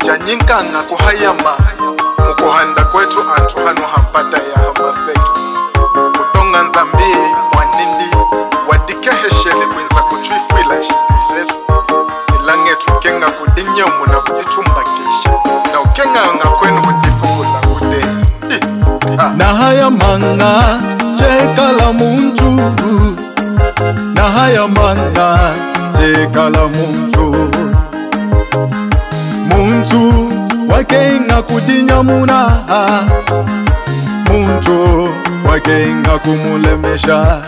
Janyinkanga kuhayama mukuhanda kwetu antu hano hampata ya hambaseki Kutonga nzambie mwanindi wadikeheshele kwenza kutuifwila shijetu Ilange tukenga kudinyomu na kudichumbakisha Na ukenga nga kwenu kudifungula kude Na haya manga chekala muntu Na haya manga chekala muntu Muntu wakenga kudinyamuna Muntu wakenga kumulemesha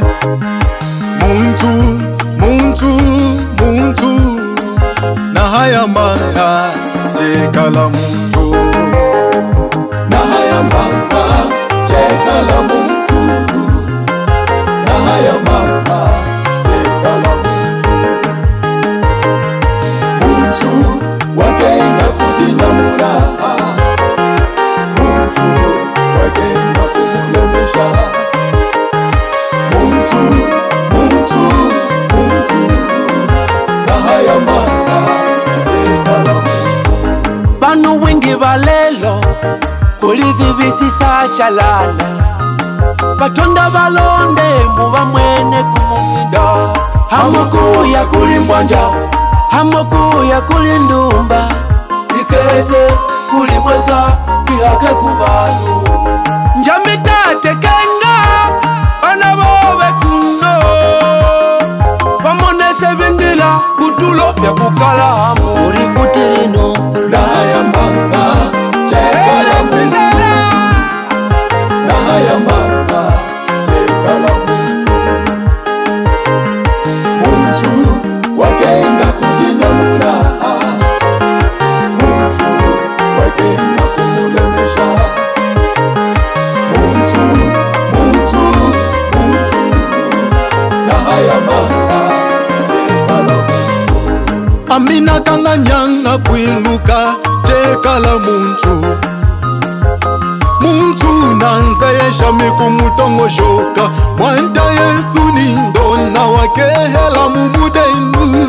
Muntu Na haya manga chekala muntu Na haya manga chekala muntu Na haya manga chekala muntu Muntu wakenga kudinyamuna Muntu wakenga kumulemesha Muntu Na haya manga chekala muntu Banu wingi balelo kulidhibisi sachalala Batonda balonde muba mwene kumuminda Hamokuya kulimbwanja Hamokuya kulindumba Ikeze kulimweza kihake kubalu Njamitate kenga Banabobe kuno Bamonese bingila kutulo ya kukalamu Urifutirino Na haya manga chekala muntu Na haya manga chekala muntu Muntu wakenga kudinyamuna Muntu wakenga kumulemesha Muntu Na haya manga chekala muntu Amina kanga nyanga kwiluka chekala muntu Muntu nanzesha mikumutongo shoka Mwanta Yesu nindona wakehela mumudengu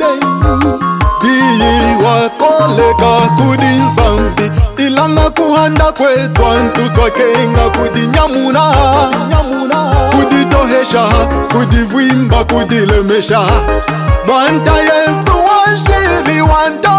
Diyi wakoleka kudinzambi Ilanga kuhanda kwetu antu twakenga kudinyamuna Kuditohesha, kudivwimba, kudilemesha Mwanta Yesu wanshili wanda